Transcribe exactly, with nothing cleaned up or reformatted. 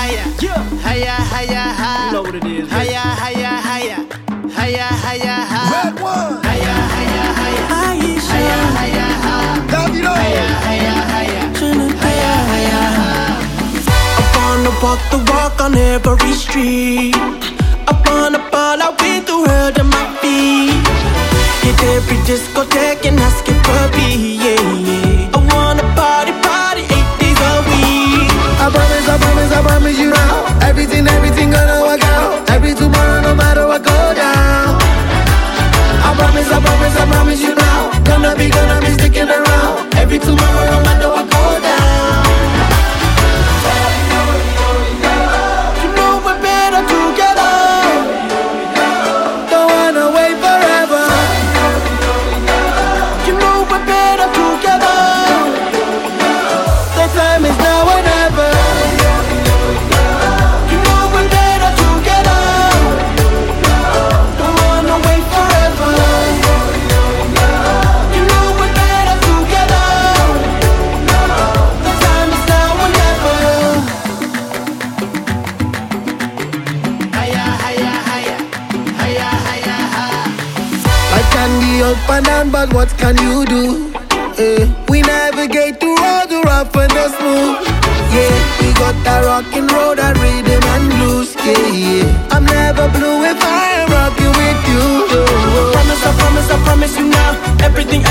higher, higher, higher, higher. You know what it is. Higher, higher, higher, higher, higher, higher. Red one. Higher, higher, higher, Aisha, higher, higher, higher. Davido. Higher, higher, higher, Trinidad. higher, higher, higher. I wanna walk the walk on every street. I wanna ball out with the world at my feet. Hit every discotheque and ask it for me, yeah, yeah. I wanna party, party eight days a week. I promise, I promise, I promise you now. Everything, everything gonna work out. Every tomorrow, no matter what go down. I promise, I promise, I promise you now. Gonna be, gonna be sticking around. Every tomorrow, no matter what go down. You know we're better together. Don't wanna wait forever. You know we're better together. The time is now or never. You know we're better together. Don't wanna wait forever. You know we're better together. The time is now or never. Higher, higher, higher, higher, higher, higher. Life can be up and down, but what can you do? Eh, we navigate through all the rough and the smooth. Yeah, we got that rockin' road, that rhythm and blues. Yeah, yeah. I'm never blue if I am rocking with you. Oh, oh. Promise, I promise, I promise you now. Everything